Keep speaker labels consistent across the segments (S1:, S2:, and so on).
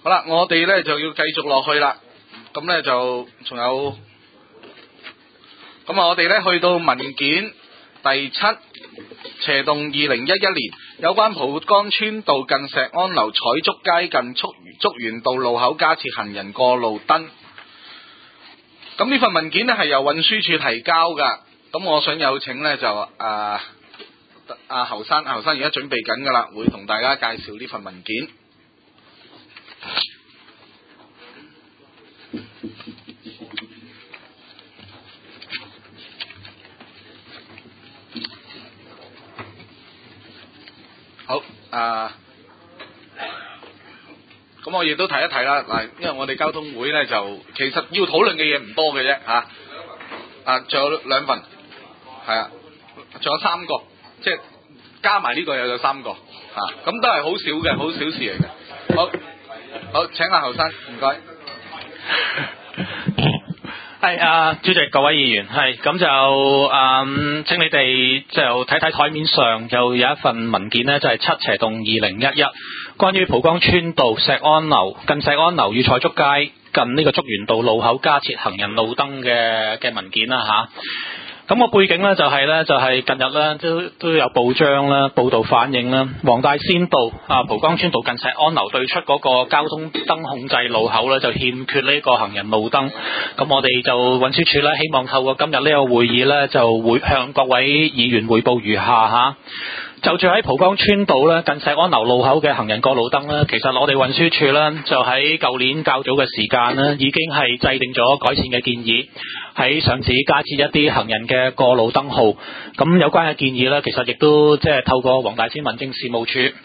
S1: 好啦，我哋咧就要繼續落去啦。咁咧就仲有，咁啊我哋咧去到文件第7斜動2011年有關蒲崗村道近石安樓彩竹街近竹園道路口加設行人過路燈。咁呢份文件咧係由運輸署提交噶。咁我想有請咧就侯生而家準備緊噶啦，會同大家介紹呢份文件。好，咁我亦都提一提啦，嗱，因為我哋交通會咧就其實要討論嘅嘢唔多嘅啫嚇，仲有2份，係啊，仲有3個，即係加埋呢個又有3個嚇，咁都係好少嘅，好小事嚟嘅。好，請阿侯生，唔該。
S2: 係主席，各位議員，係咁就請你哋就睇睇台面上就有一份文件呢，就係7斜動2011關於蒲崗村道近石安樓與彩竹街近呢個竹園道路口加設行人路燈嘅文件啦嚇。咁個背景咧就係近日咧都有報章啦報道反映啦，黃大仙道蒲崗村道近石安樓對出嗰個交通燈控制路口咧就欠缺呢個行人路燈。咁我哋就運輸署咧希望透過今日呢個會議咧就會向各位議員匯報如下嚇。就住喺蒲崗村道咧近石安樓路口嘅行人過路燈咧，其實我哋運輸署咧就喺舊年較早嘅時間咧已經係制定咗改善嘅建議，喺上址加設一啲行人嘅過路燈號。咁有關嘅建議咧，其實亦都即係透過黃大仙民政事務處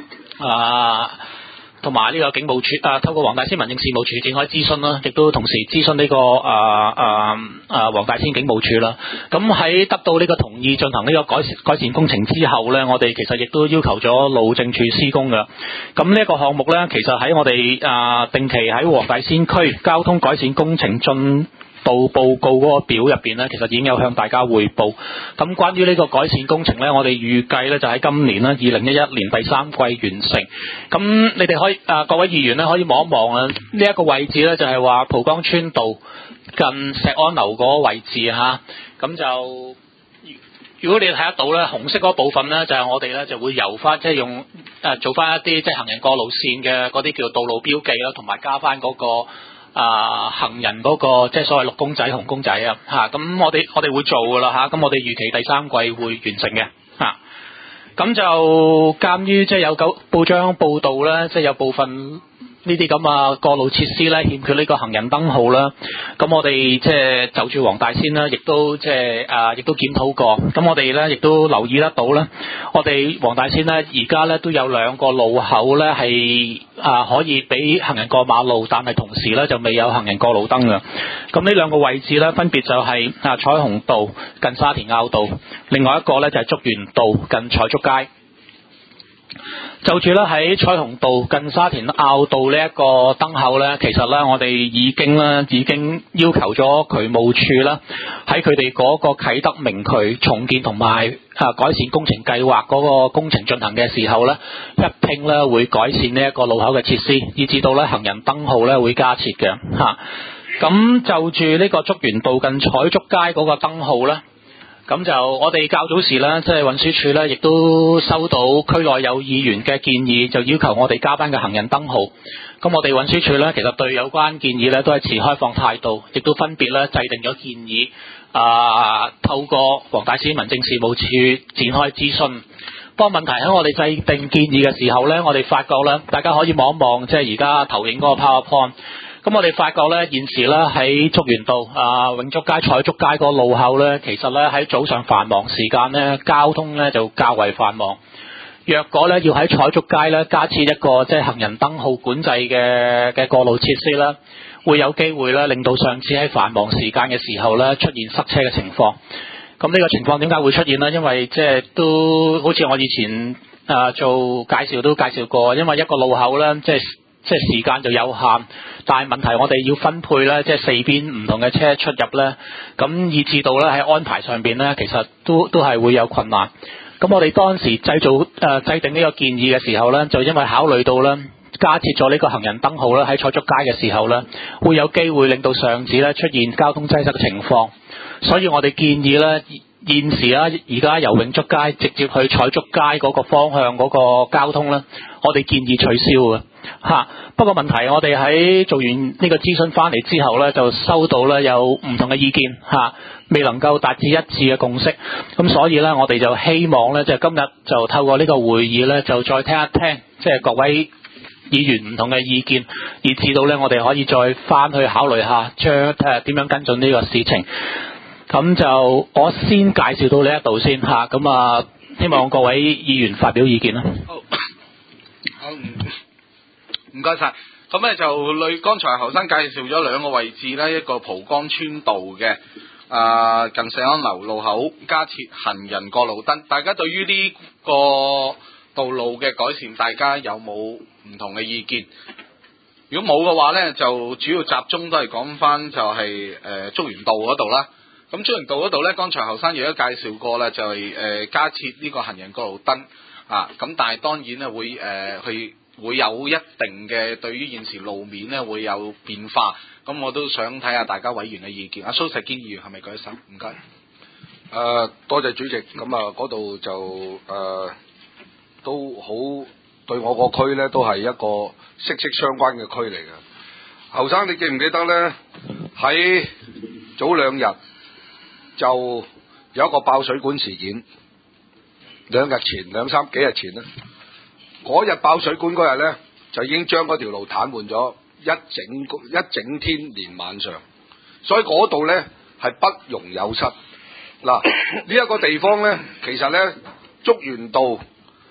S2: 同埋呢個警務處透過黃大仙民政事務處展開諮詢啦，亦都同時諮詢呢個黃大仙警務處啦。咁喺得到呢個同意進行呢個改善工程之後呢，我哋其實亦都要求咗路政署施工嘅。咁呢一個項目呢，其實喺我哋定期喺黃大仙區交通改善工程進度報告嗰個表入邊呢，其實已經有向大家匯報。咁關於呢個改善工程呢，我哋預計呢就喺今年啦，2011年第3季完成。咁你哋可以各位議員呢可以望一望呢一個位置呢，就係話蒲崗村道近石安樓嗰個位置嚇。咁就如果你睇得到呢，紅色嗰部分呢，就係我哋呢就會油翻，即係用做翻一啲即係行人過路線嘅嗰啲叫道路標記啦，同埋加翻嗰個行人嗰個即係所謂綠公仔紅公仔嚇。咁我哋會做噶啦嚇。咁我哋預期第3季會完成嘅嚇。咁就鑑於即係有報章報道咧，即係有部分呢啲咁過路設施咧欠缺呢個行人燈號啦。咁我哋即係就住黃大仙啦，亦都即係亦都檢討過。咁我哋咧亦都留意得到咧，我哋黃大仙咧而家咧都有2個路口咧係可以俾行人過馬路，但係同時咧就未有行人過路燈嘅。咁呢2個位置咧分別就係彩虹道近沙田坳道，另外一個咧就係竹園道近彩竹街。就住咧喺彩虹道近沙田坳道呢一個燈口咧，其實咧我哋已經要求咗渠務處啦，喺佢哋嗰個啟德明渠重建同埋改善工程計劃嗰個工程進行嘅時候咧，一併咧會改善呢一個路口嘅設施，以至到咧行人燈號咧會加設嘅嚇。咁就住呢個竹園道近彩竹街嗰個燈號咧。咁就我哋較早時咧，即係運輸署咧，亦都收到區內有議員嘅建議，就要求我哋加班嘅行人燈號。咁我哋運輸署咧，其實對有關建議咧都係持開放態度，亦都分別咧制定咗建議，透過黃大仙民政事務處展開諮詢。不過問題喺我哋制定建議嘅時候咧，我哋發覺咧，大家可以望一望，即係而家投影嗰個 PowerPoint。咁我哋發覺咧，現時咧喺竹園道永竹街、彩竹街個路口咧，其實咧喺早上繁忙時間咧，交通咧就較為繁忙。若果咧要喺彩竹街咧加設一個即係行人燈號管制嘅過路設施咧，會有機會咧令到上次喺繁忙時間嘅時候咧出現塞車嘅情況。咁呢個情況點解會出現呢？因為即係都好似我以前做介紹都介紹過，因為一個路口咧即係時間就有限，但係問題我哋要分配咧，即係4邊唔同嘅車出入咧，咁以至到咧喺安排上邊咧，其實都係會有困難。咁我哋當時制定呢個建議嘅時候咧，就因為考慮到咧加設咗呢個行人燈號咧，喺彩竹街嘅時候咧，會有機會令到上址咧出現交通擠塞嘅情況，所以我哋建議咧。現時啊，而家由永竹街直接去彩竹街嗰個方向嗰個交通咧，我哋建議取消嘅嚇。不過問題，我哋喺做完呢個諮詢翻嚟之後咧，就收到咧有唔同嘅意見嚇，未能夠達至一致嘅共識。咁所以咧，我哋就希望咧，即係今日就透過呢個會議咧，就再聽一聽，即係各位議員唔同嘅意見，以至到咧我哋可以再翻去考慮下，將睇下點樣跟進呢個事情。咁就我先介紹到呢一度先嚇，咁啊希望各位議員發表意見啦。
S1: 好，唔該晒。咁咧就剛才後生介紹咗兩個位置咧，一個蒲崗村道嘅近石安樓路口加設行人過路燈，大家對於呢個道路嘅改善，大家有冇唔同嘅意見？如果冇嘅話咧，就主要集中都係講翻就係竹園道嗰度啦。咁竹園道嗰度咧，剛才後生亦都介紹過啦，就係加設呢個行人過路燈啊。咁但係當然咧會有一定嘅對於現時路面咧會有變化。咁我都想睇下大家委員嘅意見。阿蘇錫堅議員係咪舉手？唔該。
S3: 多謝主席。咁啊，嗰度就都好對我個區咧，都係一個息息相關嘅區嚟嘅。後生，你記唔記得咧？喺早兩日。就有一個爆水管事件，幾日前咧，嗰日爆水管嗰日咧，就已經將嗰條路癱瘓咗一整天連晚上，所以嗰度咧係不容有失。嗱，呢一個地方咧，其實咧竹園道、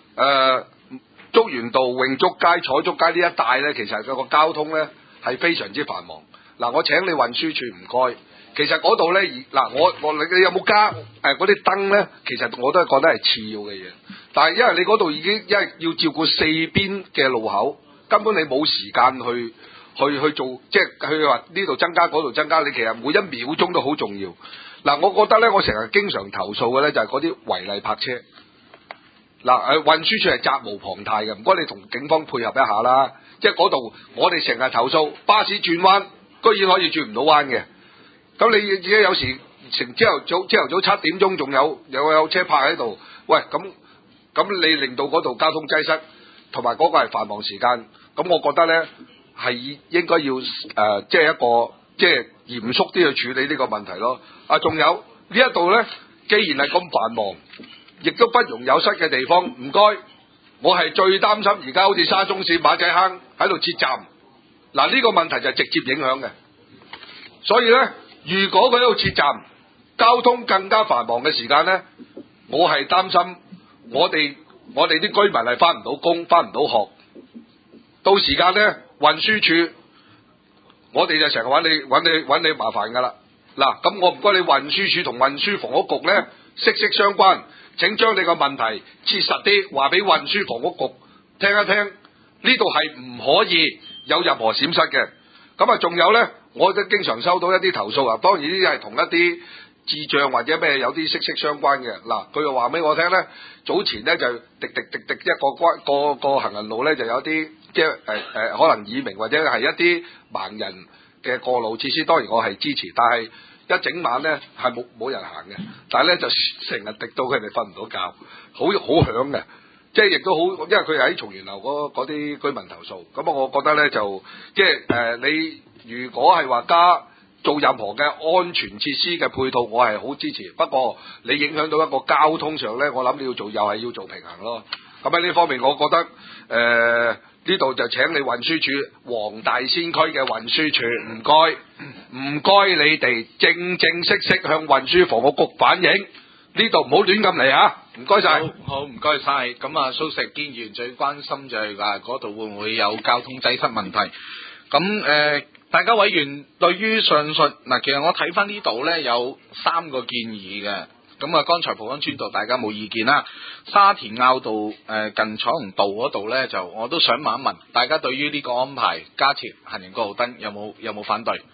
S3: 永竹街、彩竹街呢一帶咧，其實個交通咧係非常之繁忙。嗱，我請你運輸處唔該。其實嗰度咧，嗱你有冇加嗰啲燈咧？其實我都係覺得係次要嘅嘢。但係因為你嗰度已經因為要照顧四邊嘅路口，根本你冇時間去做，即係佢話呢度增加嗰度增加，你其實每一秒鐘都好重要。嗱，我覺得咧，我成日經常投訴嘅咧就係嗰啲違例泊車。嗱，運輸處係責無旁貸嘅，唔該你同警方配合一下啦。即係嗰度我哋成日投訴巴士轉彎，居然可以轉唔到彎嘅。咁你自己有時朝頭早7點鐘仲有車泊喺度，喂咁你令到嗰度交通擠塞，同埋嗰個係繁忙時間，咁我覺得咧係應該要即係一個即係嚴肅啲去處理呢個問題咯。仲有呢一度咧，既然係咁繁忙，亦都不容有失嘅地方，唔該，我係最擔心而家好似沙中線馬仔坑喺度設站，嗱呢個問題就係直接影響嘅，所以咧。如果佢喺度設站，交通更加繁忙嘅時間呢，我係擔心我哋啲居民係翻唔到工，翻唔到學。到時間呢，運輸處我哋就成日揾你麻煩噶啦。嗱，咁我唔該你運輸處同運輸房屋局呢息息相關，請將你個問題切實啲話俾運輸房屋局聽一聽，呢度係唔可以有任何閃失嘅。咁啊，仲有呢。我都經常收到一啲投訴啊，當然呢啲係同一啲智障或者咩有啲息息相關嘅。嗱，佢又話俾我聽咧，早前咧就滴一個行人路咧就有啲即係可能耳鳴或者係一啲盲人嘅過路設施，當然我係支持，但係一整晚咧係冇人行嘅，但係咧就成日滴到佢哋瞓唔到覺，好響嘅。即係亦都好，因為佢喺松園樓嗰啲居民投訴，咁我覺得咧就即係你如果係話做任何嘅安全設施嘅配套，我係好支持。不過你影響到一個交通上咧，我諗你又係要做平衡咯。咁喺呢方面，我覺得呢度就請你運輸處黃大仙區嘅運輸處，唔該你哋正式向運輸房屋局反映。呢度唔好亂咁嚟啊！唔該晒，
S1: 好唔該晒。咁啊，蘇錫堅議員最關心就係話嗰度會唔會有交通擠塞問題？咁大家委員對於上述嗱，其實我睇翻呢度咧有3個建議嘅。咁啊，剛才蒲崗村道大家冇意見啦。沙田坳道近彩虹道嗰度咧，就我都想問一問大家對於呢個安排加設行人過路燈有冇反對？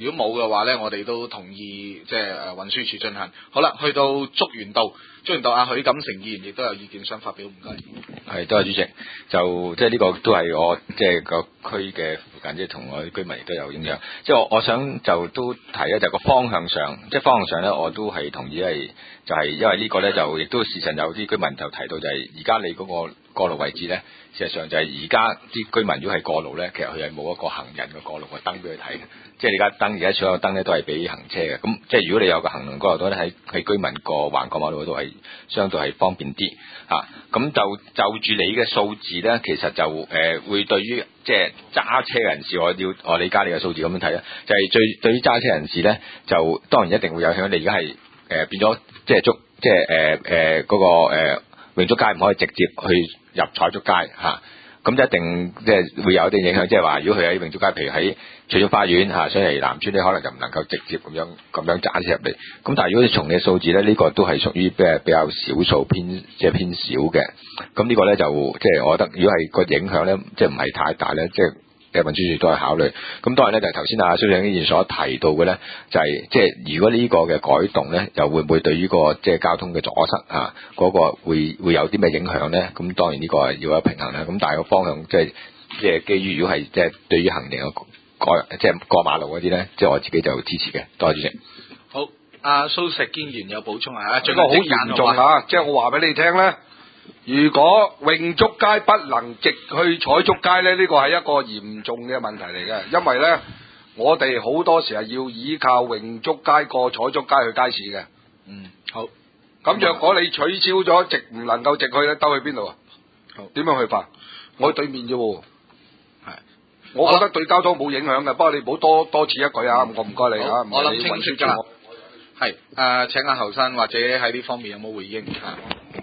S1: 如果冇嘅話咧，我哋都同意即係運輸署進行。好啦，去到竹園道阿許錦成議員亦都有意見想發表，唔該。
S4: 係，多謝主席。就即係呢個都係我即係個區嘅附近，即係同我啲居民亦都有影響。即係我想就都提咧，就個方向上，即係方向上咧，我都係同意就係因為呢個咧就亦都事實有啲居民就提到就係而家你嗰個過路位置咧，事實上就係而家啲居民如果係過路咧，其實佢係冇一個行人嘅過路嘅燈俾佢睇嘅。即係而家所有燈咧都係俾行車嘅。咁即係如果你有個行人過路燈咧，喺居民個橫過馬路嗰度係相對係方便啲嚇。咁就住你嘅數字咧，其實就會對於即係揸車人士，我理解你嘅數字咁樣睇咧，就係對於揸車人士咧，就當然一定會有影響。你而家係變咗即係嗰個永竹街唔可以直接去入彩竹街嚇。咁就一定即係會有一啲影響，即係話如果佢喺永竹街，譬如喺翠竹花園上嚟南村咧，可能就唔能夠直接咁樣揸車入嚟。咁但係如果你從你嘅數字咧，呢個都係屬於比較少數偏少嘅。咁呢個咧就即係我覺得，如果係個影響咧，即係唔係太大咧，即係運輸署都係考慮。咁當然咧就係頭先蘇生議員所提到嘅咧，就係即係如果呢個嘅改動咧，又會唔會對於個即係交通嘅阻塞啊嗰個會有啲咩影響咧？咁當然呢個係要有平衡啦。咁但係個方向即係基於如果係即係對於行人嘅即係過馬路嗰啲咧，即係我自己就支持嘅。多謝主席。
S1: 好，阿蘇石堅議員有補充啊？
S3: 呢個好嚴重啊！即係我話俾你聽咧。如果永竹街不能直去彩竹街咧，呢個係一個嚴重嘅問題嚟嘅，因為咧我哋好多時係要依靠永竹街過彩竹街去街市嘅。
S1: 好。
S3: 咁若果你取消咗唔能夠直去咧，兜去邊度啊？好，點樣去法？我喺對面啫喎。係。我覺得對交通冇影響嘅，不過你唔好多此一舉啊！我唔該你啊。
S1: 我諗清晰㗎啦。係請阿侯生或者喺呢方面有冇回應啊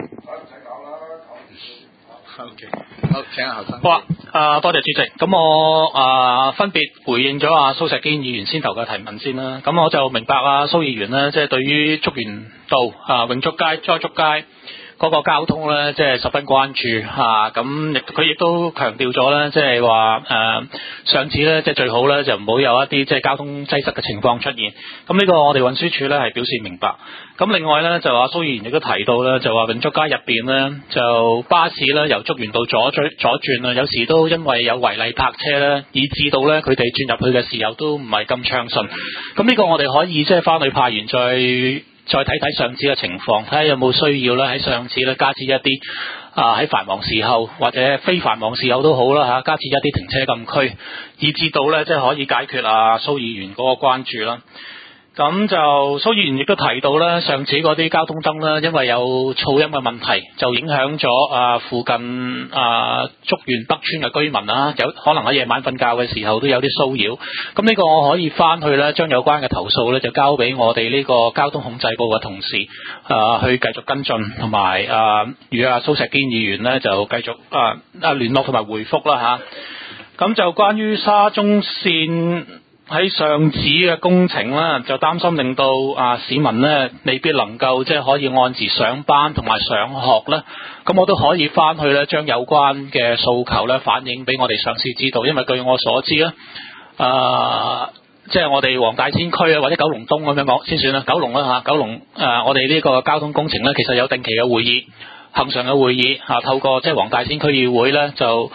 S1: ？OK， 好，請阿侯生。
S2: 好啊，多謝主席。咁我分別回應咗阿蘇石堅議員先頭嘅提問先啦。咁我就明白蘇議員呢，即係對於竹園道永竹街、栽竹街嗰個交通咧，即係十分關注嚇。咁佢亦都強調咗咧，即係話上次咧，即係最好咧就唔好有一啲即係交通擠塞嘅情況出現。咁呢個我哋運輸署咧係表示明白。咁另外咧就話蘇議員亦都提到咧，就話永竹街入邊咧就巴士咧由竹園道左轉啊，有時都因為有違例泊車咧，以致到咧佢哋轉入去嘅時候都唔係咁暢順。咁呢個我哋可以即係翻去派完再睇睇上次嘅情況，睇下有冇需要咧喺上次咧加設一啲喺繁忙時候或者非繁忙時候都好啦嚇，加設一啲停車禁區，以致到咧即係可以解決蘇議員嗰個關注啦。咁就蘇議員亦都提到咧，上次嗰啲交通燈咧，因為有噪音嘅問題，就影響咗附近竹園北村嘅居民啦，有可能喺夜晚瞓覺嘅時候都有啲騷擾。咁呢個我可以翻去咧，將有關嘅投訴咧就交俾我哋呢個交通控制部嘅同事去繼續跟進，同埋與蘇石堅議員咧就繼續聯絡同埋回覆啦嚇。咁就關於沙中線喺上址嘅工程咧，就擔心令到市民咧未必能夠即係可以按時上班同埋上學咧。咁我都可以翻去咧，將有關嘅訴求咧反映俾我哋上司知道。因為據我所知咧，即係我哋黃大仙區啊，或者九龍東咁樣講先算啦。九龍啦嚇，九龍我哋呢個交通工程咧，其實有定期嘅會議、恆常嘅會議透過即係黃大仙區議會咧，就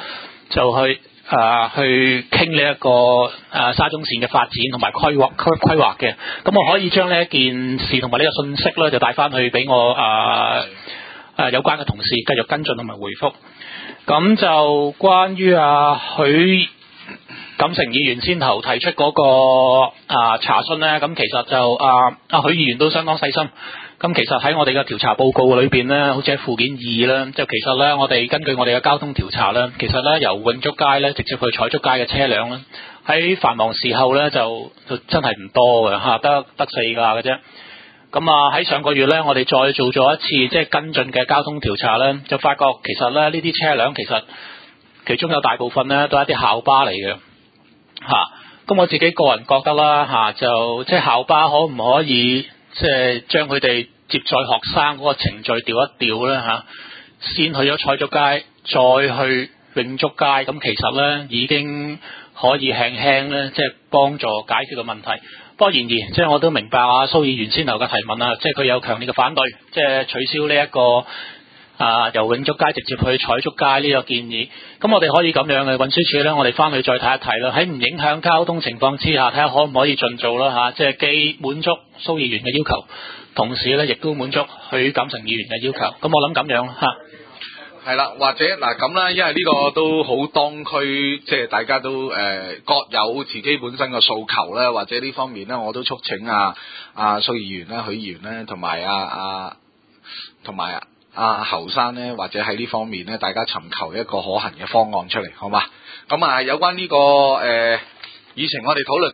S2: 去傾呢一個沙中線嘅發展同埋規劃嘅。咁我可以將呢一件事同埋呢個信息咧，就帶翻去俾我有關嘅同事繼續跟進同埋回覆。咁就關於許錦成議員先頭提出嗰個查詢咧，咁其實就許議員都相當細心。咁其實喺我哋嘅調查報告裏邊咧，好似喺附件2咧，就其實咧我哋根據我哋嘅交通調查咧，其實咧由永竹街咧直接去彩竹街嘅車輛咧，喺繁忙時候咧就真係唔多嘅嚇，得4架嘅啫。咁喺上個月咧，我哋再做咗一次即係跟進嘅交通調查咧，就發覺其實咧呢啲車輛其中有大部分咧都係一啲校巴嚟嘅嚇。咁我自己個人覺得啦就即係校巴可唔可以即係將佢哋接載學生嗰個程序調一調咧先去咗彩竹街，再去永竹街，咁其實咧已經可以輕輕咧，即係幫助解決個問題。不過然而，即係我都明白啊蘇議員先頭嘅提問啊，即係佢有強烈嘅反對，即係取消呢一個由永竹街直接去彩竹街呢個建議。咁我哋可以咁樣嘅運輸署咧，我哋翻去再睇一睇啦。喺唔影響交通情況之下，睇下可唔可以盡做啦即係既滿足蘇議員嘅要求，同時咧亦都滿足許錦成議員嘅要求。咁我諗咁樣
S1: 係啦，或者嗱咁啦，因為呢個都好當區，即係大家都各有自己本身嘅訴求咧，或者呢方面咧，我都促請蘇議員咧、許議員咧，同埋侯生咧，或者喺呢方面咧，大家尋求一個可行嘅方案出嚟，好嘛？咁有關呢個議程，我哋討論。